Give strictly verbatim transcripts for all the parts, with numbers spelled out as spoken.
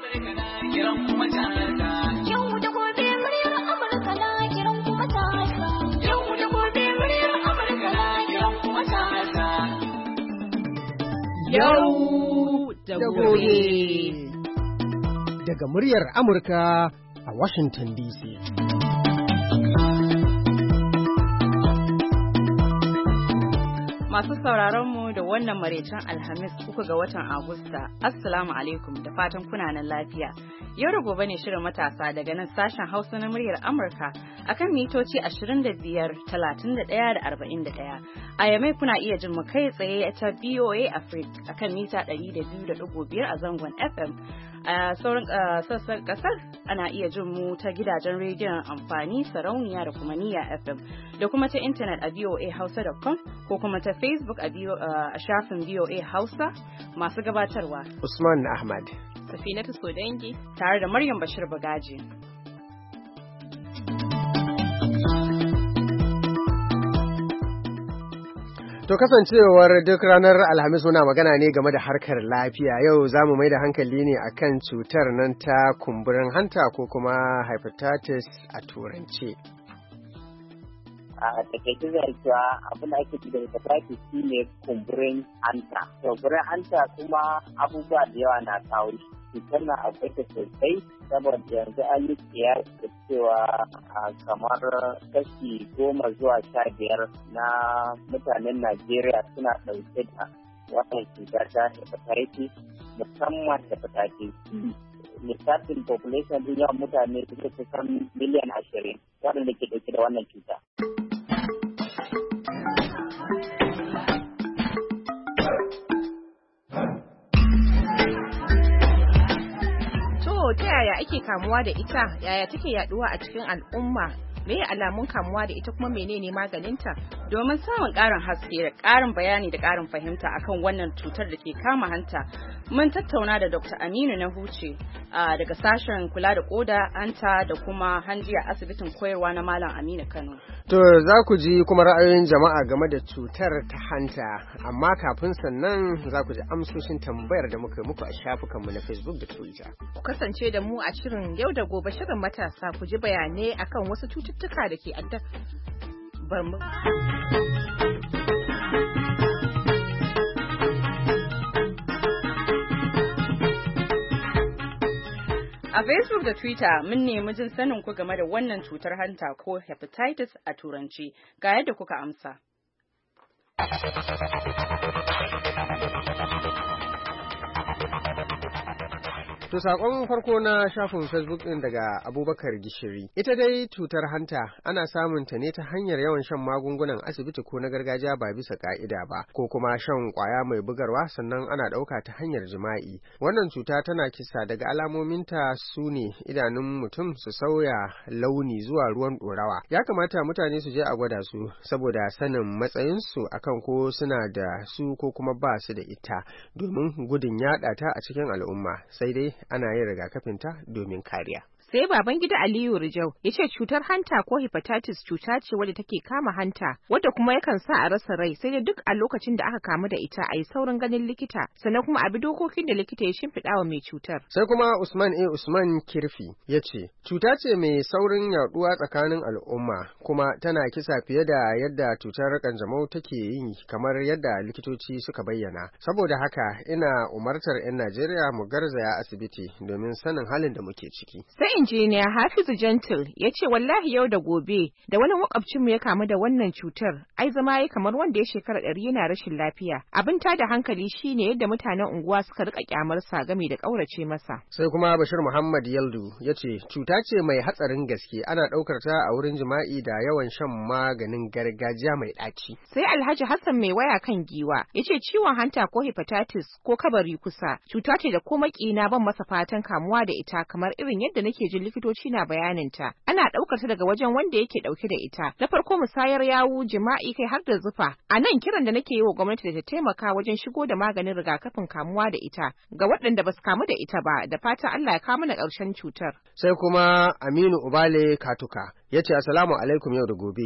Amurka na kiran kuma talata. Yau da gobe muryar Amurka na kiran kuma talata. Yau da gobe muryar Amurka na kiran kuma talata. Yau da gobe. Daga muryar Amurka a Washington D C. Masu sauraronmu da wannan maraicen Alhamis uku ga watan Agusta, Assalamu alaikum da fatan kuna nan lafiya. Yau da gobe ne shirin matasa daga nan sashen Hausa na muryar Amurka akan mitoci ashirin da biyar, talatin da ɗaya da arba'in da ɗaya. A Yamai kuna iya jin mu kai tsaye ta B O A Africa akan mita ɗari da biyu da ɗigo biyar a zangon F M. A sauran sassan kasar ana iya jin mu ta gidajen rediyon amfani sarauniya da kuma niyya F M da kuma ta intanet a voa hausa dot com ko kuma ta Facebook a shafin V O A Hausa. Masu gabatarwa Usman Ahmad, Safinatu Sodangi tare da Maryam Bashir Bagaji. To kasancewar duk ranar Alhamis muna magana ne game da harkar lafiya, yau za mu mai da hankali ne akan cutar nan ta kumburin hanta ko kuma hepatitis a turance. A takaice zai cewa abin da ake ci da hepatitis shi ne kumburin hanta. Kumburin hanta kuma abubuwa da yawa na kawo shi. Cutar na akwai ta sosai saboda yanzu an yi kiyasi da cewa kamar kashi goma zuwa sha biyar na mutanen Najeriya suna ɗauke da wannan cutar ta hepatitis, musamman hepatitis C. Lissafin population din yawan mutane su kusan miliyan ashirin waɗanda ke ɗauke da wannan cuta. Ta yaya ake kamuwa da ita? Yaya take yaduwa a cikin al'umma? Meye alamun kamuwa da ita kuma menene maganinta? Domin samun ƙarin haske da ƙarin bayani da ƙarin fahimta akan wannan cutar da ke kama hanta, mun tattauna da Doctor Aminu Nahuce daga sashen kula da koda, hanta da kuma hanji a asibitin koyarwa na Malam Aminu Kano. To za ku ji kuma ra'ayoyin jama'a game da cutar ta hanta, amma kafin sannan za ku ji amsoshin tambayar da muka yi muku a shafukanmu na Facebook da Twitter. Ku kasance da mu a shirin yau da gobe shirin matasa ku ji bayanai akan wasu cututtuka da ke adda barmu. A Facebook da Twitter mun nemi jin sanin ku game da wannan cutar hanta ko hepatitis a turanci. Ga yadda kuka amsa. To sakon farko na shafin Facebook din daga Abubakar Gishiri. Ita dai cutar hanta ana samun ta ne ta hanyar yawan shan magungunan asibiti ko na gargajiya ba bisa ka'ida ba, ko kuma shan kwaya mai bugarwa sannan ana ɗauka ta hanyar jima'i. Wannan cuta tana kisa, daga alamominta su ne idanun mutum su sauya launi zuwa ruwan ɗorawa. Ya kamata mutane su je a gwada su saboda sanin matsayinsu akan ko suna da su ko kuma ba su da ita, domin gudun yaɗa ta a cikin al'umma. Sai dai ana yin rigakafinta domin kariya. Sai Babangida Aliyu Rijau ya ce cutar hanta ko hepatitis cuta ce wadda take kama hanta, wadda kuma yakan sa a rasa rai, sai dai duk a lokacin da aka kamu da ita a yi saurin ganin likita, sannan kuma a bi dokokin da likita ya shimfiɗa wa mai cutar. Sai kuma Usman A. Usman Kirfi ya ce cuta ce mai saurin yaduwa tsakanin al'umma, kuma tana kisa fiye da yadda cutar kanjamau take yi, kamar yadda likitoci suka bayyana. Saboda haka ina umartar 'yan Najeriya mu garzaya asibiti domin sanin halin da muke ciki. Sai injiniya Hafizu Gentle ya ce wallahi yau da gobe da wani makwabcinmu ya kamu da wannan cutar, ai zama ya kamar wanda ya shekara ɗari yana rashin lafiya. Abin tada hankali shine yadda mutanen unguwa suka rika kyamarsa game da ƙaurace masa. Sai kuma Bashir Muhammad Yaldu ya ce cuta ce mai hatsarin gaske, ana ɗaukar ta a wurin jima'i da yawan shan maganin gargajiya mai ɗaci. Sai Alhaji Hassan mai waya kan giwa ya ce ciwon hanta ko hepatitis ko kabari kusa cuta ce da ko makina ban masa fatan kamuwa da ita, kamar irin yadda nake jin likitoci na bayaninta. Ana ɗaukar ta daga wajen wanda yake ɗauke da ita. Na farko musayar yawu, jima'i, kai har da zufa. A nan kiran da nake yi wa gwamnati da ta taimaka wajen shigo da maganin rigakafin kamuwa da ita ga waɗanda ba su kamu da ita ba, da fatan Allah ya kawo mana ƙarshen cutar. Sai kuma Aminu Ubale Katuka ya ce assalamu alaikum yau da gobe.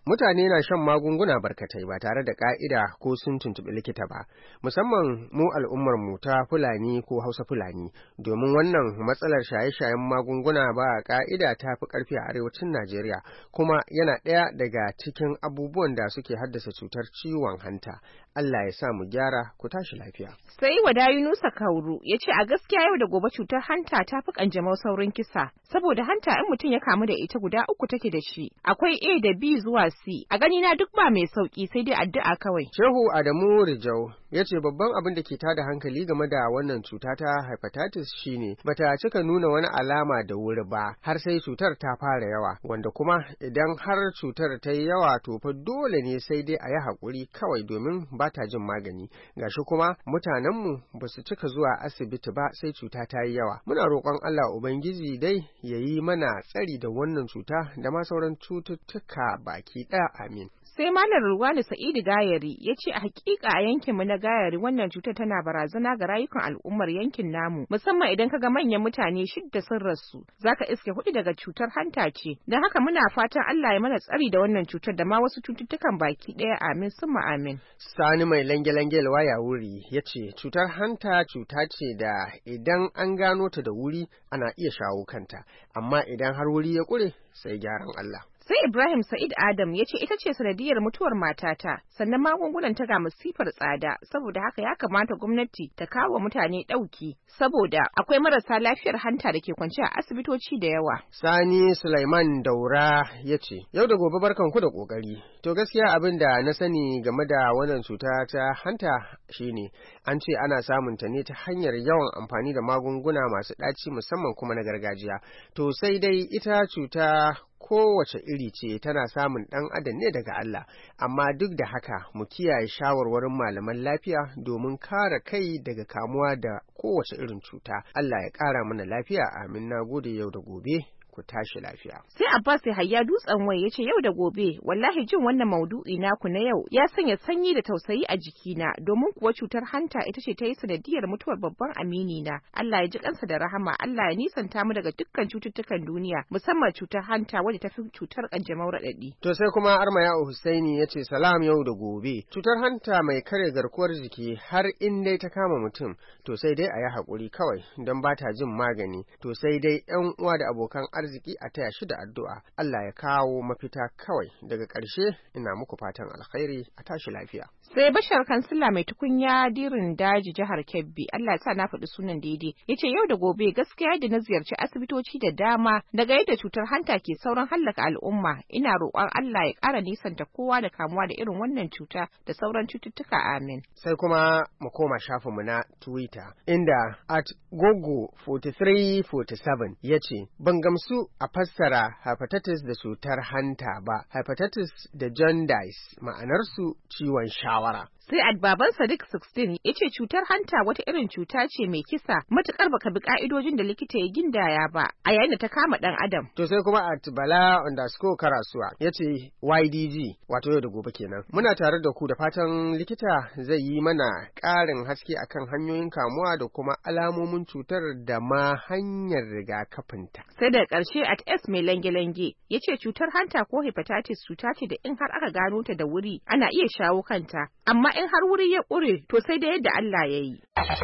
mutane na shan magunguna barkatai ba tare da ka'ida ko sun tuntuɓi likita ba, musamman mu al'ummar mu ta Fulani ko Hausa Fulani, domin wannan matsalar shaye-shayen magunguna ba ka'ida ta fi ƙarfi a arewacin Najeriya, kuma yana ɗaya daga cikin abubuwan da suke haddasa cutar ciwon hanta. Allah ya sa mu gyara, ku tashi lafiya. Sai Wada Yunusa Kauru ya ce a gaskiya yau da gobe cutar hanta ta fi kanjamau saurin kisa, saboda hanta in mutum ya kamu da ita guda uku take da shi, akwai A da B zuwa C, a gani na duk ba mai sauki sai dai addu'a kawai. Shehu Adamu Rijau ya ce babban abin da ke tada hankali game da wannan cuta ta hepatitis shine bata cika nuna wani alama da wuri ba har sai cutar ta fara yawa, wanda kuma idan har cutar ta yi yawa to fa dole ne sai dai a yi haƙuri kawai domin ba ta jin magani. Gashi kuma mutanenmu ba su cika zuwa asibiti ba sai cuta ta yi yawa. Muna roƙon Allah Ubangiji dai ya yi mana tsari da wannan cuta da ma sauran cututtuka baki ɗaya, amin. Sai Malam Ruwani Sa'idu Gayari ya ce a hakika a yankinmu na Gayari wannan cutar tana barazana ga rayukan al'ummar yankin namu, musamman idan kaga manyan mutane shidda sun rasu, zaka iske hudu daga cutar hanta ce. Don haka muna fatan Allah ya mana tsari da wannan cutar da ma wasu cututtukan baki ɗaya, amin summa amin. Sani mai lange-lange waya wuri ya ce cutar hanta cuta ce da idan an gano ta da wuri ana iya shawo kanta, amma idan har wuri ya ƙure sai gyaran Allah. Sai Ibrahim Sa'id Adam ya ce ita ce sanadiyar mutuwar matata, sannan magungunan ta ga masifar tsada, saboda haka ya kamata gwamnati ta kawo mutane ɗauki, saboda akwai marasa lafiyar hanta da ke kwance a asibitoci da yawa. Sani Sulaiman Daura ya ce, yau da gobe barkan ku da ƙoƙari. To gaskiya abin da na sani game da wannan cuta ta hanta shine an ce ana samun ta ne ta hanyar yawan amfani da magunguna masu ɗaci musamman kuma na gargajiya. To sai dai ita cuta kowace iri ce tana samun ɗan adam ne daga Allah, amma duk da haka mu kiyaye shawarwarin malaman lafiya domin kare kai daga kamuwa da kowace irin cuta. Allah ya ƙara mana lafiya, amin. Na gode. Yau da gobe ku tashi lafiya. Sai Abbas Yahaya Dutsen Wai yace yau da gobe wallahi jin wannan maudu'i naku na yau ya sanya sanyi da tausayi a jikina, domin kuwa cutar hanta ita ce ta yi sanadiyar mutuwar babban amini na. Allah ya ji kansa da rahama, Allah ya nisanta mu daga dukkan cututtukan duniya, musamman cutar hanta wadda ta fi cutar kanjamau raɗaɗi. To sai kuma Armaya Husaini yace salam yau da gobe. Cutar hanta mai kare garkuwar jiki har in dai ta kama mutum to sai dai a yi haƙuri kawai don ba ta jin magani, to sai dai 'yan uwa da abokan arziki a taya shi da addu'a. Allah ya kawo mafita kawai. Daga ƙarshe ina muku fatan alkhairi, a tashi lafiya. Sai Bashar Kansila mai tukunya dirin daji jihar Kebbi, Allah ya sa na faɗi sunan daidai, yace yau da gobe gaskiya da na ziyarci asibitoci da dama daga yadda cutar hanta ke sauran hallaka al'umma, ina roƙon Allah ya ƙara nisanta kowa da kamuwa da irin wannan cuta da sauran cututtuka, amin. Sai kuma mu koma shafinmu na Twitter inda at gogo forty-three forty-seven yace ban gamsu a fassara hepatitis da cutar hanta ba, hepatitis da jaundice ma'anarsu ciwon shawara. Sai Adbaban Sadiq sixteen ya ce cutar hanta wata irin cuta ce mai kisa matukar baka bi ka'idojin da likita ya gindaya ba a yayin da ta kama dan adam. To sai kuma at Bala underscore Karasuwa ya ce Y D G wato yau da gobe kenan. Muna tare da ku da fatan likita zai yi mana ƙarin haske akan hanyoyin kamuwa da kuma alamomin cutar da ma hanyar rigakafinta. Sai da ƙarshe at S mai lange-lange ya ce cutar hanta ko hepatitis cuta ce da in har aka gano ta da wuri ana iya shawo kanta, amma in har wuri ya ƙure to sai da yadda Allah ya yi.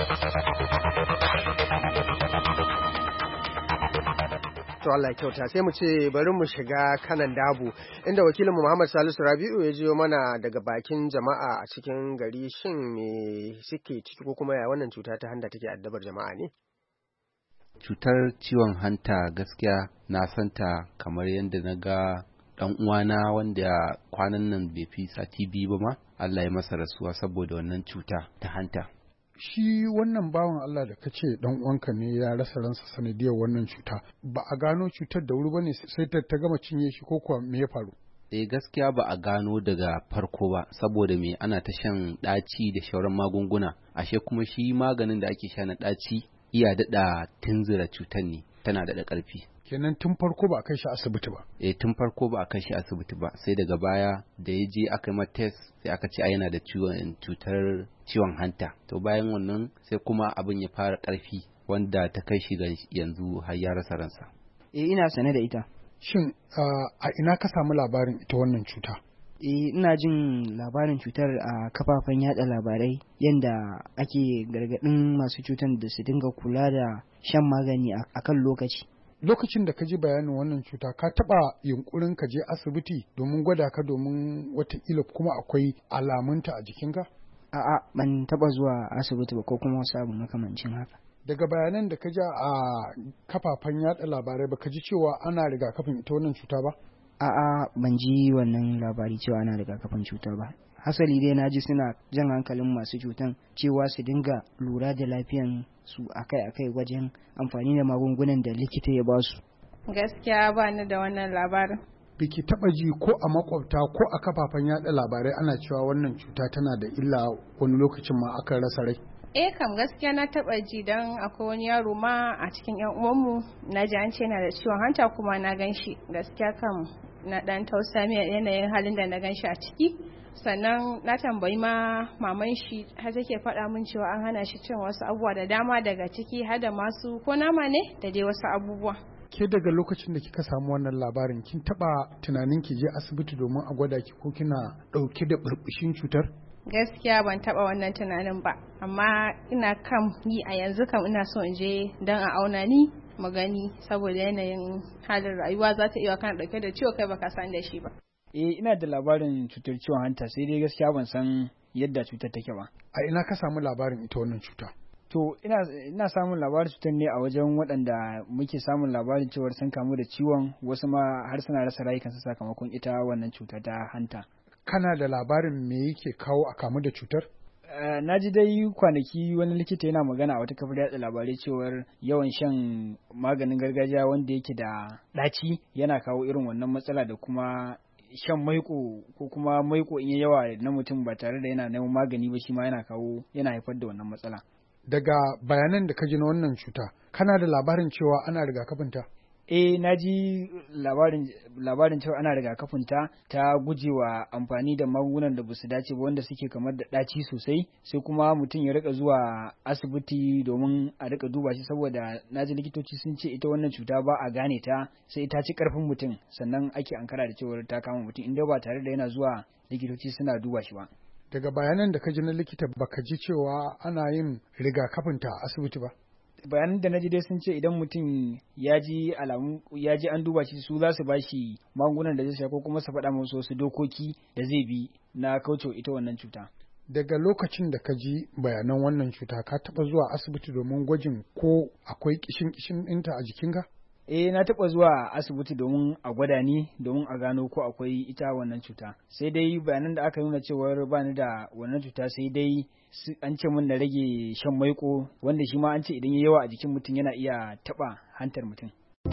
To Allah kyauta, sai mu ce bari mu shiga kanan dabu inda wakilinmu Muhammad Salisu Rabi'u ya jiyo mana daga bakin jama'a a cikin gari, shin me suke ciki ko kuma ya wannan cuta ta hanta take addabar jama'a ne? Cutar ciwon hanta gaskiya na santa kamar yadda na ga dan uwana wanda kwanan nan bai fi sati biyu ba ma Allah ya masa rasuwa saboda wannan cuta ta hanta. Shi wannan bawan Allah da ka ce dan uwanka ne ya rasa ransa sanadiyar wannan cuta, ba a gano cutar da wuri bane sai ta gama cinye shi ko kuwa me ya faru? Eh gaskiya ba a gano daga farko ba, saboda me ana ta shan ɗaci da shauran magunguna, ashe kuma shi maganin da ake sha na ɗaci iya daɗa tunzura cutar ne, tana daɗa ƙarfi. Kenan tun farko ba a kai shi asibiti ba? Eh tun farko ba a kai shi asibiti ba, sai daga baya da ya je aka yi test sai aka ce yana da ciwon cutar ciwon hanta. To bayan wannan sai kuma abin ya fara ƙarfi wanda ta kai shi ga yanzu har ya rasa ransa. Eh ina sane da ita. Shin a ina ka samu labarin ita wannan cuta? Eh, ina jin labarin cutar a kafafen yada labarai yadda ake gargadin masu cutar da su dinga kula da shan magani a kan lokaci. Lokacin da ka ji bayanin wannan cuta ka taba yunkurin ka je asibiti domin gwada ka domin watakila kuma akwai alamunta a jikinka? A'a, ban taba zuwa asibiti ba ko kuma wasu abu makamancin haka. Daga bayanan da ka ji a kafafen yada labarai ba ka ji cewa ana rigakafin ita wannan cuta ba? A'a, ban ji wannan labari cewa ana rigakafin cutar ba. Hasali dai na ji suna jan hankalin masu cutan cewa su dinga lura da lafiyan su akai-akai wajen amfani da magungunan da likita ya ba su. Gaskiya ba ni da wannan labarin. Biki taba ji ko a makwabta ko a kafafen yada labarai ana cewa wannan cuta tana da illa wani lokacin ma akan rasa rai? Eh kam gaskiya na taba ji dan akwai wani yaro ma a cikin yan uwanmu na ji an ce yana da ciwon hanta kuma na gan shi. Gaskiya kam na dan tausa mai yanayin halin da na gan shi a ciki. Sannan na tambayi ma maman shi har take faɗa min cewa an hana shi cin wasu abubuwa da dama daga ciki har da masu ko nama ne da dai wasu abubuwa. Ke daga lokacin da kika samu wannan labarin kin taba tunanin ki je asibiti domin a gwada ki ko kina dauke da burbushin cutar? Gaskiya ban taba wannan tunanin ba, amma ina kam yi a yanzu kam ina so in je don a auna ni magani saboda yanayin halin rayuwa za ta iya kana dauke da ciwo kai baka san da shi ba. Eh, ina da labarin cutar ciwon hanta sai dai gaskiya ban san yadda cutar take ba. A ina ka samu labarin ita wannan cuta? To ina ina samun labarin cutar ne a wajen waɗanda muke samun labarin cewar sun kamu da ciwon, wasu ma har suna rasa rayukansu sakamakon ita wannan cuta ta hanta. Kana da labarin me yake kawo a kamu da cutar? Uh, na ji dai kwanaki wani likita yana magana a wata kafar yatsa labarai cewar yawan shan maganin gargajiya wanda yake da ɗaci yana kawo irin wannan matsala, da kuma shan maiko ko kuma maiko in yawa na mutum ba tare da yana neman magani ba shi ma yana kawo yana haifar da wannan matsala. Daga bayanan da ka ji na wannan cuta, kana da labarin cewa ana rigakafinta? Eh, na ji labarin labarin cewa ana rigakafinta ta gujewa amfani da magungunan da basu dace ba wanda suke kamar da ɗaci sosai, sai kuma mutum ya rika zuwa asibiti domin a rika duba shi, saboda na ji likitoci sun ce ita wannan cuta ba a gane ta sai ta ci karfin mutum sannan ake ankara da cewa ta kama mutum inda ba tare da yana zuwa likitoci suna duba shi ba. Daga bayanan da ka ji na likita baka ji cewa ana yin rigakafinta a asibiti ba? Bayanan da na ji dai sun ce idan mutum ya ji alamu ya ji an duba shi, su za su ba shi magungunan da zai sha ko kuma su faɗa masa wasu dokoki da zai bi na kaucewa ita wannan cuta. Daga lokacin da ka ji bayanan wannan cuta ka taɓa zuwa asibiti domin gwajin ko akwai kishin kishin ɗinta a jikinka? Eh, na taɓa zuwa asibiti domin a gwada ni domin a gano ko akwai ita wannan cuta. Sai dai bayanan da aka nuna cewar ba ni da wannan cuta, sai dai an ce min na rage shan maiko, wanda shi ma an ce idan ya yawa a jikin mutum yana iya taɓa hantar mutum.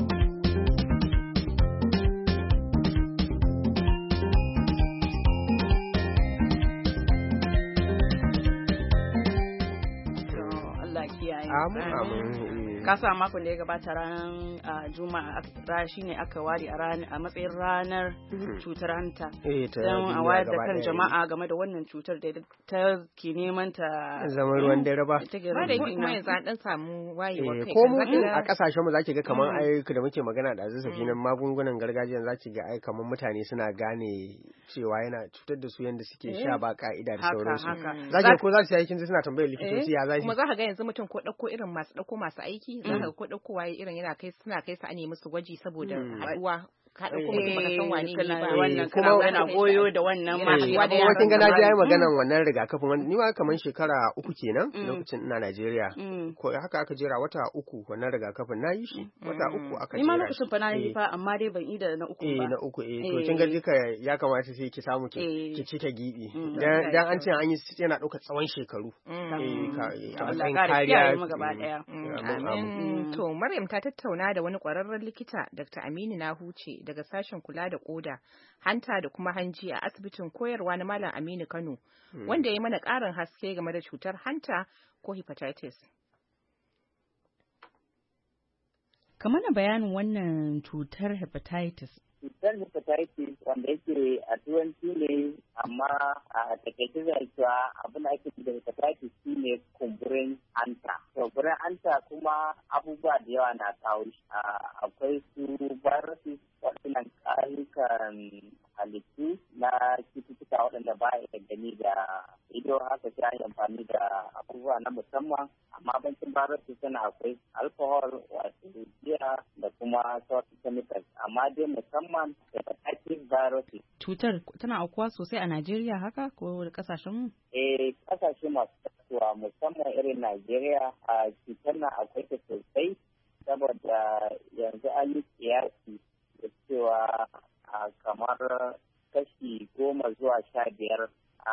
Amin amin. Kasa makon da ya gabata ranar Juma'a shi ne aka ware a matsayin ranar cutar hanta. Don a wayar da kan jama'a game da wannan cutar da ta ke neman ta zama ruwan dare ba. Ba da kuma yanzu an dan samu wayewar kai. Ko mu a kasashen mu zaki ga kaman ai da muke magana da zazzafi nan magungunan gargajiya zaki ga ai kaman mutane suna gane cewa yana cutar da su yanda suke sha ba ka'ida da sauransu. Zaki ko za su yi aikin suna tambayar likitoci ya zaki. Kuma za ka ga yanzu mutum ko dauko irin masu dauko masu aiki za ka ko dauko waye irin yana kai suna kai su a nemi musu gwaji saboda haduwa ka dauko mutum baka san wane ne ba wannan kuma yana goyo da wannan ma wanda ya kin ga na ji maganan wannan rigakafin wanda ni ma kaman shekara uku kenan lokacin ina Najeriya ko haka aka jera wata uku wannan rigakafin na yi shi wata uku aka jera ni ma lokacin fa na yi fa amma dai ban yi da na uku ba eh na uku eh to kin ga duka ya kamata sai ki samu ki ki cike gibi dan dan an ce an yi yana dauka tsawon shekaru eh ka a matsayin kariya mu gaba daya. To Maryam ta tattauna da wani kwararren likita Doctor Aminu Nahuce daga sashen kula da koda, hanta da kuma hanji a asibitin koyarwa na Malam Aminu Kano, wanda ya yi mana ƙarin haske game da cutar hanta ko hepatitis. Ka mana bayanin wannan cutar hepatitis. Cutar hepatitis wanda yake a turanci ne, amma a takaice zai cewa abin da ake da hepatitis shi ne kumburin hanta. Kumburin hanta kuma abubuwa da yawa na kawo shi. Akwai su viruses waɗannan ƙarukan halittu na cututtuka waɗanda ba a gani da ido, haka sai an yi amfani da abubuwa na musamman. Amma bancin viruses suna akwai alcohol wato giya da kuma sauran chemicals, amma dai musamman hepatitis viruses. Cutar tana aukuwa sosai a Najeriya haka ko kasashen mu? Eh, kasashe masu tasowa musamman irin Najeriya a cutar na akwai ta sosai, saboda yanzu an yi kiyasi da cewa kamar kashi goma zuwa sha biyar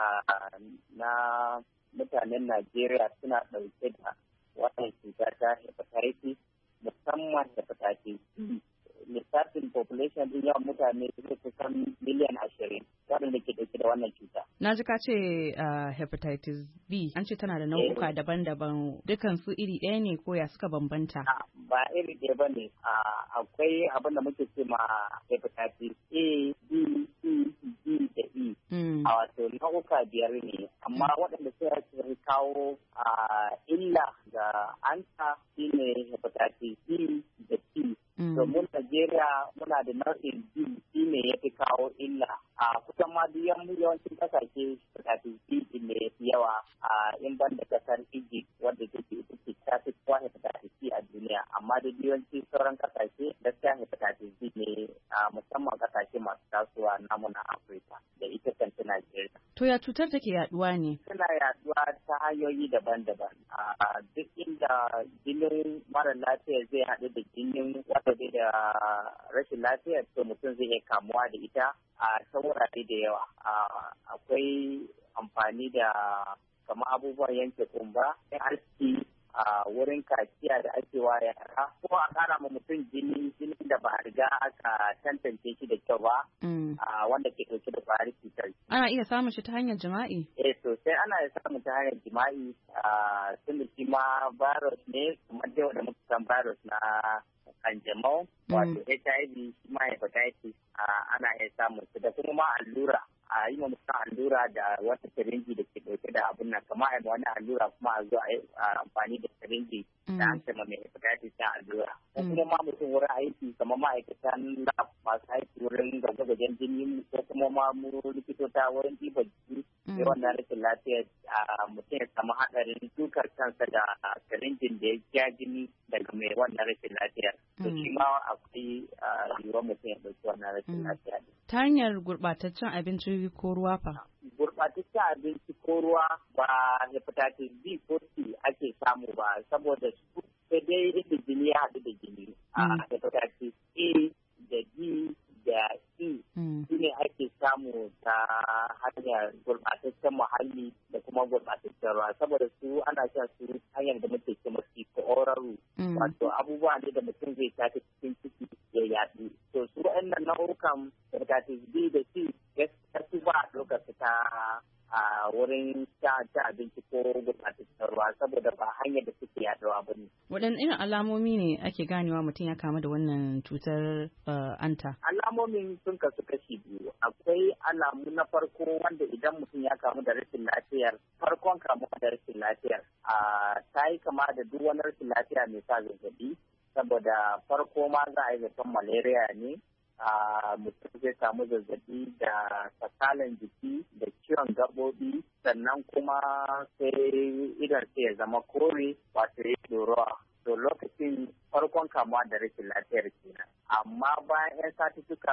na mutanen Najeriya suna ɗauke da wannan cuta ta hepatitis, musamman hepatitis C. Lissafin population din yawan mutane zai kusan miliyan ashirin waɗanda ke ɗauke da wannan cuta. Na ji ka ce hepatitis B, an ce tana da nau'uka daban-daban, dukan su iri ɗaya ne ko ya suka bambanta? Ba iri ɗaya ba ne, akwai abin da muke ce ma hepatitis A, B, C, D da E. A wato nau'uka biyar ne, amma waɗanda suka kawo illa ga anta shine hepatitis C da T. Domin Najeriya muna da nau'in B shi ne ya fi kawo illa. A kusan ma duk yawancin kasashe hepatitis B ne ya fi yawa a in ban da kasar Egypt wadda take ita ce ta fi kowa hepatitis C a duniya. Amma da yawanci sauran kasashe gaskiya hepatitis B ne musamman kasashe masu tasowa namu na Afirka da ita kanta Najeriya. To ya cutar take yaduwa ne? Tana yaduwa ta hanyoyi daban-daban. A duk inda jinin mara lafiya zai haɗu da jinin wanda bai da rashin lafiya, to mutum zai iya kamuwa da ita a ta wurare da yawa. Akwai amfani da kamar abubuwan yanke kumba, aski a wurin kaciya da ake wa yara, ko a kara ma mutum jini jinin da ba a riga aka tantance shi da kyau ba, wanda ke ɗauke da ƙwayar cutar. Ana iya samun shi ta hanyar jima'i? Eh sosai ana iya samun ta hanyar jima'i, tun da shi ma virus ne kamar dai wanda muka san virus na kanjamau wato H I V, shi ma hepatitis ana iya samun su, da kuma ma allura. A yi ma mutum allura da wata sirinji da ke dauke da abin nan, kama a yi wani allura kuma a zo a yi amfani da sirinji da an sama mai hepatitis ta allura. Ko kuma ma mutum wurin aiki kamar ma'aikatan lab masu aiki wurin gwaje-gwajen jini, ko kuma ma mu likitota wurin ɗiba jini sai wannan rashin lafiya mutum ya samu haɗarin dukar kansa da sirinjin da ya ja jini daga mai wannan rashin lafiyar. To shi ma akwai yiwuwar mutum ya ɗauki wannan rashin lafiya. Ta hanyar gurɓataccen abinci ko ruwa fa? Gurɓataccen abinci ko ruwa ba hepatitis B ko C ake samu ba, saboda su sai dai inda jini ya haɗu da jini. A hepatitis A da D da E su ne ake samu ta hanyar gurɓataccen muhalli da kuma gurɓataccen ruwa, saboda su ana shan su hanyar da muke ce masu ko oral, wato abubuwa ne da mutum zai tafi cikin ciki ya yaɗu. To su waɗannan nau'ukan hepatitis B da C gaskiya su ba a ɗaukar su ta a wurin ta abinci ko gurɓataccen ruwa, saboda ba hanyar da suke yaɗuwa ba ne. Waɗanne irin alamomi ne ake ganewa mutum ya kamu da wannan cutar anta? Alamomin sun kasu kashi biyu. Akwai alamu na farko wanda idan mutum ya kamu da rashin lafiyar, farkon kamuwa da rashin lafiyar ta yi kama da duk wani rashin lafiya mai sa zazzabi, saboda farko ma za a yi zaton malaria ne. Mutum zai samu zazzabi da kasalan jiki da ciwon gaɓoɓi, sannan kuma sai idan sai ya zama kore wato ya ɗorowa. To lokacin farkon kamuwa da rashin lafiyar kenan. Amma bayan 'yan satuttuka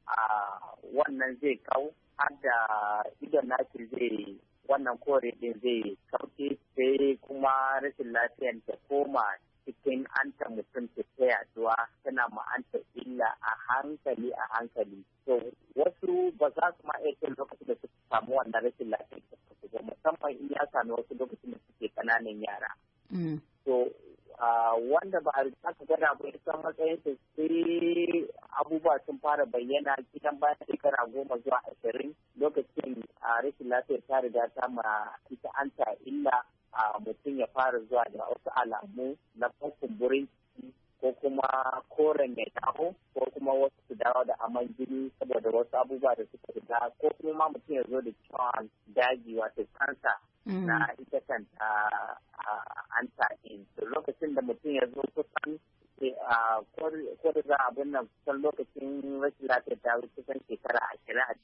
wannan zai kau, har da idon naki zai wannan kore din zai kauce, sai kuma rashin lafiyar ta koma cikin anta mutum ta ta yaduwa, tana ma'anta illa a hankali a hankali. To wasu ba za su ma iya cin lokacin da suka samu wannan rashin lafiyar ta, musamman in ya sami wasu lokacin da suke ƙananan yara. To wanda ba a riga ka gada ba san matsayin su sai abubuwa sun fara bayyana cikin bayan shekara goma zuwa ashirin, lokacin rashin lafiyar ta riga ta ma ita anta illa. A mutum ya fara zuwa da wasu alamu na kumburin ciki, ko kuma koren ya dawo, ko kuma wasu su dawo da aman jini saboda wasu abubuwa da suka riga, ko kuma ma mutum ya zo da ciwon daji wato kansa na ita kanta anta ɗin. Lokacin da mutum ya zo kusan ko da za a abin nan kusan lokacin rashin lafiyar ta kusan shekara ashirin a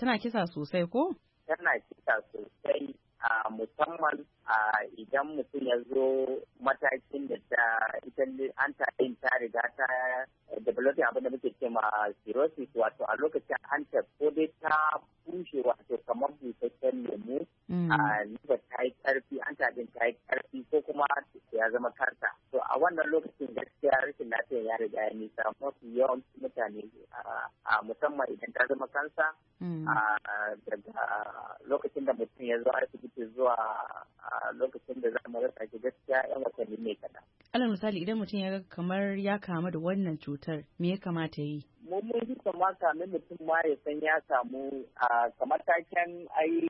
tana kisa sosai ko? Tana kisa sosai a musamman a idan mutum ya zo matakin da ta ita hanta ɗin ta riga ta developing abin da muke ce ma cirrhosis, wato a lokacin hanta ko dai ta bushe wato kamar busasshen lemu a liver ta yi ƙarfi, hanta ɗin ta yi ƙarfi ko kuma ya zama karta. To a wannan lokacin gaskiya rashin lafiya ya riga ya nisa, mafi yawan mutane a musamman idan ta zama kansa daga lokacin da mutum ya zo asibiti zuwa lokacin da za mu rasa shi gaskiya yan watanni ne kaɗan. Alal misali idan mutum ya ga kamar ya kamu da wannan cutar me ya kamata yi? Mun mun ji kamar kamin mutum ma ya san ya samu kamar taken ai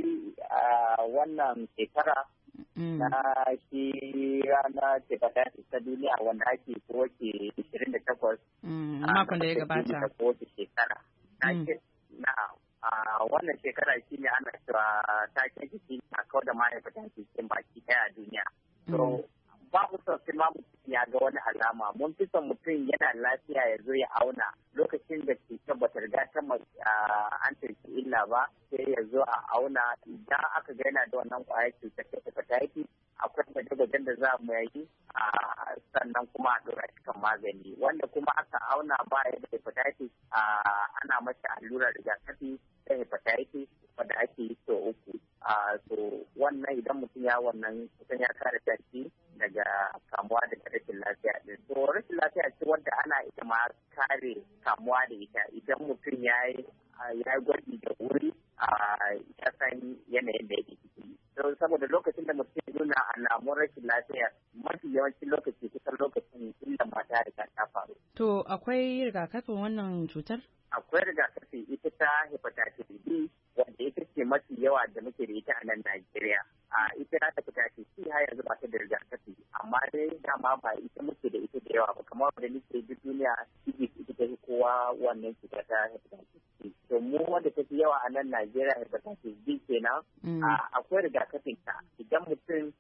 wannan shekara na shi rana hepatitis ta duniya wanda ake kowace ishirin da takwas makon da ya gabata ta kowace shekara. Na wannan shekara shi ne ana cewa taken shi a kawar da ma hepatitis ɗin baki ɗaya a duniya. So babu sosai ma mutum ya ga wani alama, mun fi son mutum yana lafiya ya zo ya auna lokacin da cutar bata riga ta an tafi illa ba, sai ya zo a auna. Idan aka ga yana da wannan kwayar cutar ta hepatitis akwai gwaje-gwajen da za mu yi sannan kuma a ɗora shi kan magani, wanda kuma aka auna ba ya da hepatitis ana masa allurar rigakafi ta hepatitis wanda ake yi sau uku. So wannan idan mutum ya wannan kusan ya kare shi daga kamuwa da rashin lafiya din. So rashin lafiya ce wanda ana ita ma kare kamuwa da ita idan mutum ya yi gwaji da wuri ya san yanayin da yake ciki. So saboda lokacin da mutum ya nuna alamun rashin lafiya mafi yawancin lokaci kusan lokacin illa mata riga ta faru. To akwai rigakafin wannan cutar? Akwai rigakafi ita ta hepatitis B wanda ita ce mafi yawa da muke da ita a nan Najeriya. A ita ta hepatitis C har yanzu ba ta da rigakafi, amma dai dama ba ita muke da ita da yawa ba, kamar wanda nake duk duniya ita ta fi kowa wannan cuta ta hepatitis C. To mu wanda ta fi yawa a nan Najeriya hepatitis B kenan. Akwai rigakafin ta idan mutum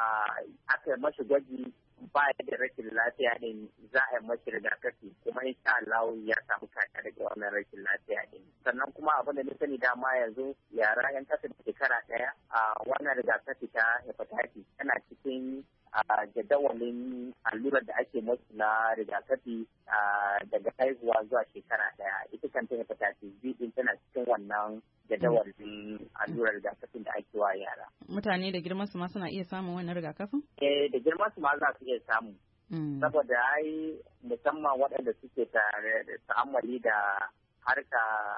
aka yi mashi gwaji ba ya da rashin lafiya din za a yi mashi rigakafi kuma insha Allah ya samu kariya daga wannan rashin lafiya din. Sannan kuma abin da na sani dama yanzu yara yan kasa da shekara ɗaya a wannan rigakafi ta hepatitis tana cikin jadawalin allurar da ake masu na rigakafi daga haihuwa zuwa shekara ɗaya. Ita kanta hepatitis B din tana cikin wannan jadawalin allurar rigakafin da ake wa yara. Mutane da girman su ma suna iya samun wannan rigakafin? Eh, da girman su ma za su iya samu. Saboda ai musamman waɗanda suke ta'ammali da harka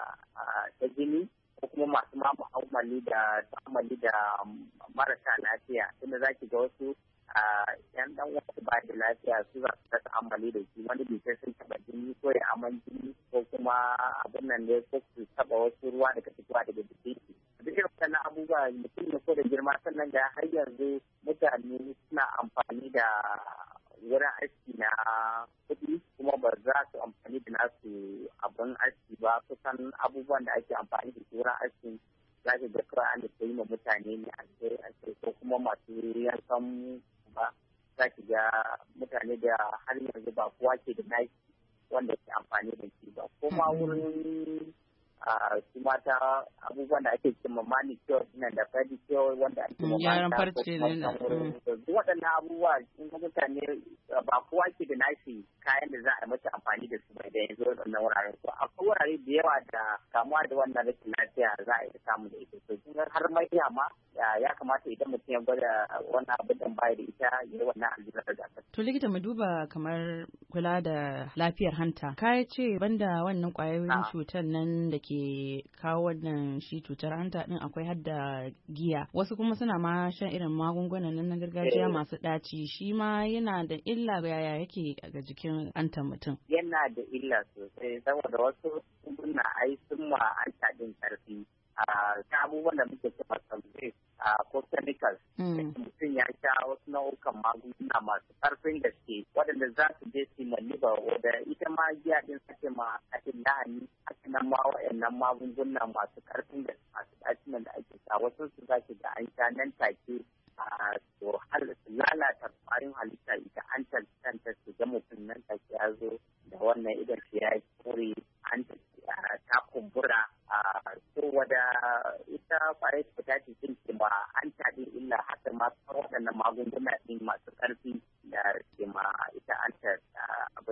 ta jini ko kuma masu ma mu'amali da ta'ammali da marasa lafiya, inda za ki ga wasu yan dan wasu ba da lafiya su za su ta ta'ammali da shi, wani bai sun taɓa jini ko ya aman jini ko kuma abin nan ne ko su taɓa wasu ruwa daga fitowa daga jikin shi. Duk irin wannan abubuwa mutum ne ko da girma, sannan da har yanzu mutane suna amfani da wurin aski na kuɗi kuma ba za su amfani da nasu abin aski ba. Kusan abubuwan da ake amfani da su wurin aski za ka ga kawai an da yi ma mutane ne a ko kuma masu yankan ba, za ki ga mutane da har yanzu ba kowa ke da naki wanda ke amfani da shi ba. Kuma wurin su mata abubuwan da ake cimma manicure nan da pedicure wanda ake ma mata ko kuma duk waɗannan abubuwa in ga mutane ba kowa ke da nashi kayan da za a mata amfani da su mai da yanzu waɗannan wuraren. So akwai wurare da yawa da kamuwa da wannan rashin lafiya za a iya samu da ita. So kin har maiya ma ya kamata idan mutum ya gwada wannan abin da bai da ita ya yi wannan allurar rigakafi. To likita mu duba kamar kula da lafiyar hanta. Ka ce banda wannan ƙwayoyin cutar nan da ke kawo wannan shi cutar hanta din akwai hadda giya, wasu kuma suna ma shan irin magungunan nan na gargajiya masu ɗaci, shi ma yana da illa ga yaya yake ga jikin hantar mutum? Yana da illa sosai saboda wasu suna ai sun ma hanta din karfi ta abubuwan da muke cewa sulfate ko chemicals. Mutum ya sha wasu nau'ukan magunguna masu karfin gaske waɗanda za su je su ma liver, wadda ita ma giya din sake ma kashin lahani, haka nan ma waɗannan magunguna masu karfin gaske masu ɗacinan da ake sha wasu su za ga an sha nan take to su lalata kwarin halitta ita an tantance su ga mutum nan take ya zo da wannan idan shi ya yi kore an ta kumbura. So wada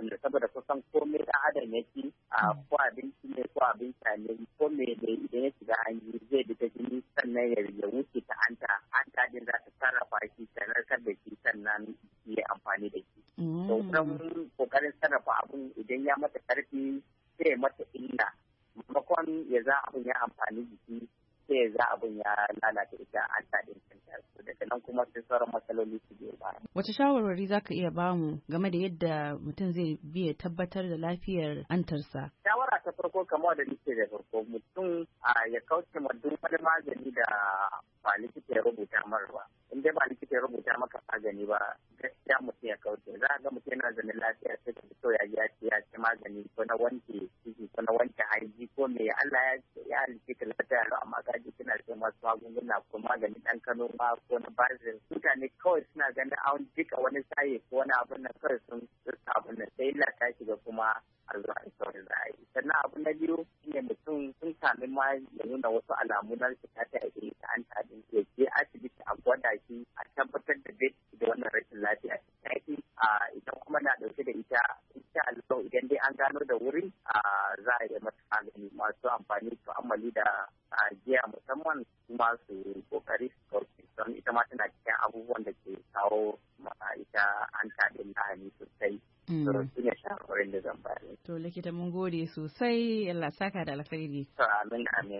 abin da saboda kusan komai ɗan adam ya ci a ko abinci ne ko abin sha ne ko me ne idan ya shiga hanji zai bi ta jini sannan ya wuce ta hanta hanta din za ta sarrafa shi ta narkar da shi sannan ya amfani da shi. To kuma kokarin sarrafa abun idan ya mata karfi sai ya mata illa maimakon ya za abun ya amfani jiki sai ya za abun ya lalata ita hanta din kanta. Daga nan kuma sai sauran matsaloli su biyo baya. Wace shawarwari za ka iya bamu game da yadda mutum zai biya tabbatar da lafiyar antarsa? Shawara ta farko kamar da nake da farko mutum ya kauce ma duk wani magani da ba likita ya rubuta mara ba. In dai ba likita ya rubuta maka magani ba gaskiya mutum ya kauce. Za a ga mutum yana zanen lafiya sai ka fito ya ji ya ce ya ci magani ko na wanke ciki ko na wanke hanji ko me Allah ya halice ka lafiya lau amma ka ji kina ce masu magunguna ko magani ɗan Kano ma ko na bazin mutane kawai suna ganin an jika wani saye ko wani abin nan kawai sun rika abin nan sai illa ta shiga kuma a zuwa a saurin za a yi sannan abu na biyu shine mutum sun sami ma ya nuna wasu alamu na rashin lafiya a iri ta hanta din ya je asibiti a gwada shi a tabbatar da bai da wannan rashin lafiya ta yi a idan kuma na dauke da ita insha Allah idan dai an gano da wuri a za a yi mata magani masu amfani su amali da jiya musamman kuma su kokari su kauce don ita ma tana cikin abubuwan da ke kawo ita an taɗin lahani sosai. To su ne shawarwarin da zan bayar. To likita mun gode sosai Allah saka da alkhairi. To amin amin.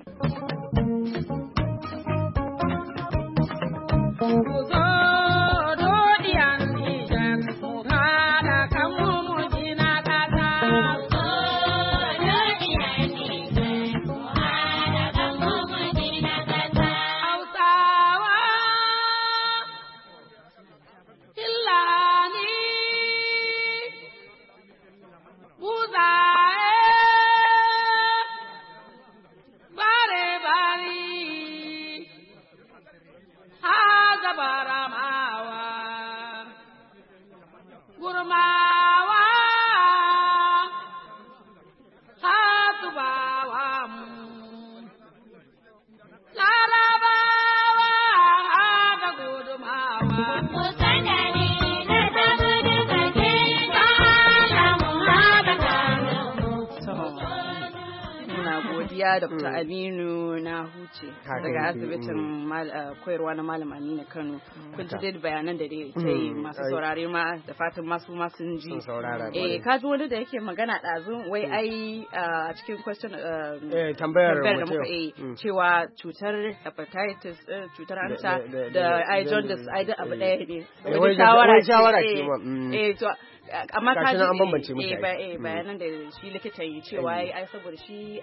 Doctor Aminu na huce daga asibitin koyarwa na Malam Aminu Kano. Kun ji dai bayanan da dai ta yi masu saurare ma da fatan masu masu ji. Eh ka ji wani da yake magana ɗazu wai ai a cikin question tambayar da muka yi cewa cutar hepatitis cutar hanta da ai jaundice ai da abu ɗaya ne. Wai shawara ce ma. Eh to amma ka ji an bambance mutane bayanan da shi likita yi cewa ai saboda shi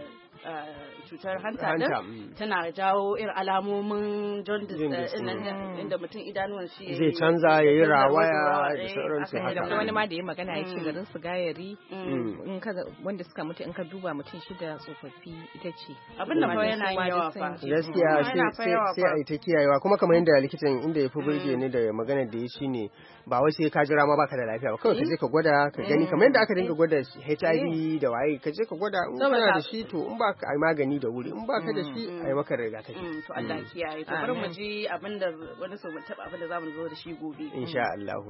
cutar hanta din tana jawo irin alamomin jaundice inda mutum idanuwan shi zai canza ya yi rawaya da sauransu haka. Da wani ma da ya magana ya ce garin sigayari in ka wanda suka mutu in ka duba mutum shida tsofaffi ita ce abin da fa yana yawa fa gaskiya sai a yi ta kiyayewa kuma kamar yadda likitan inda ya fi burge ni da magana da ya shine ba wai sai ka jira ma baka da lafiya ba kawai ka je ka gwada ka gani kamar yadda aka dinga gwada H I V da waye ka je ka gwada in kana da shi to in ba ka ai magani da wuri in ba ka da shi ai maka rigakafi to Allah ya kiyaye to bari mu ji abinda wani so mu taba abinda zamu zo da shi gobe insha Allah.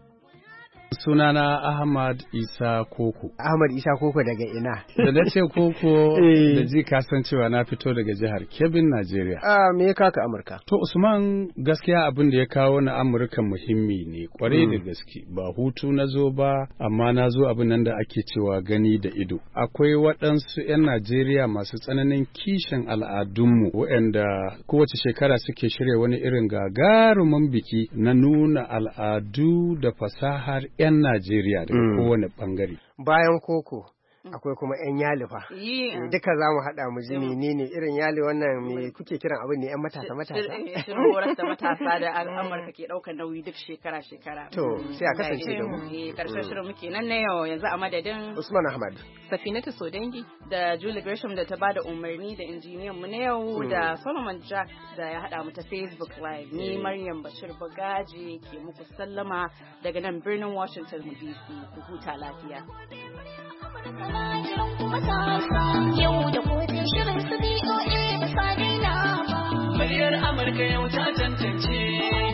Sunana Ahmad Isa Koko. Ahmad Isa Koko daga ina? Da na ce Koko da ji kasancewa na fito daga jihar Kebbin, Najeriya. Ah, me ya kaka Amurka? To Usman gaskiya abin da ya kawo na Amurka muhimmi ne kwarai da gaske. Ba hutu na zo ba, amma na zo abin nan da ake cewa gani da ido. Akwai waɗansu 'yan Najeriya masu tsananin kishin al'adunmu waɗanda kowace shekara suke shirya wani irin gagarumin biki na nuna al'adu da fasahar 'yan Najeriya daga kowane bangare. Bayan koko, akwai kuma 'yan yalifa. Duka za mu haɗa mu ji menene irin yali wannan me kuke kiran abin ne 'yan matasa matasa? Shirin horar da matasa da Amurka ke ɗaukar nauyi duk shekara-shekara. To, sai a kasance da mu. Karshen shirin muke nan na yau yanzu a madadin Usman Ahmad. Safinatu Sodangi. Da Julie Gresham da ta bada umarni da injiniyan mu na yau da Solomon Jack da ya haɗa mu ta Facebook Live. Ni Maryam Bashir Bagaji ke muku sallama daga nan birnin Washington D C. Ku huta lafiya. Yau da gobe shirin su B O A ba sa daina ba. Muryar Amurka yau ta tantance.